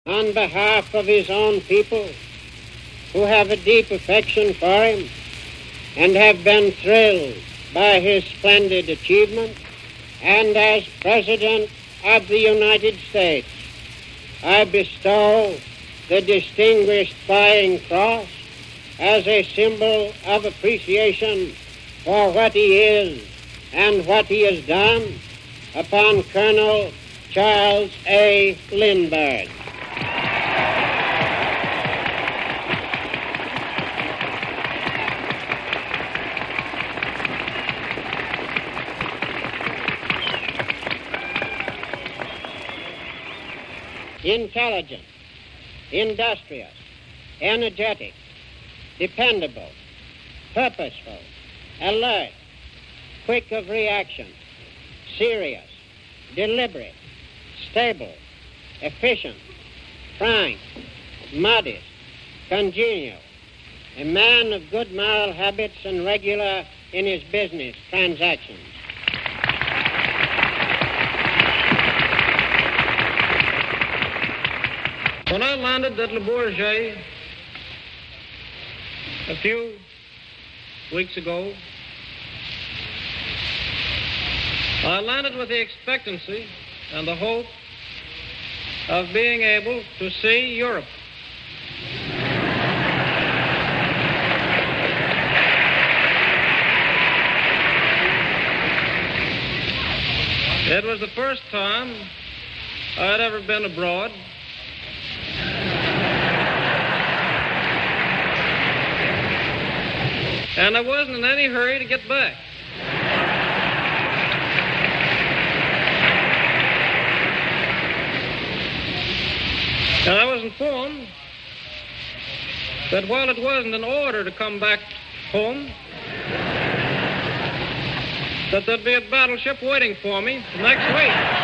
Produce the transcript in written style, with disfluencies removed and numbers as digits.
on behalf of his own people who have a deep affection for him and have been thrilled by his splendid achievement, and as President of the United States, I bestow the Distinguished Flying Cross as a symbol of appreciation for what he is and what he has done upon Colonel Charles A. Lindbergh. Intelligent, industrious, energetic, dependable, purposeful, alert, quick of reaction, serious, deliberate, stable, efficient, frank, modest, congenial, a man of good moral habits and regular in his business transactions. When I landed at Le Bourget a few weeks ago, I landed with the expectancy and the hope of being able to see Europe. It was the first time I had ever been abroad. And I wasn't in any hurry to get back. And I was informed that while it wasn't in order to come back home, that there'd be a battleship waiting for me next week.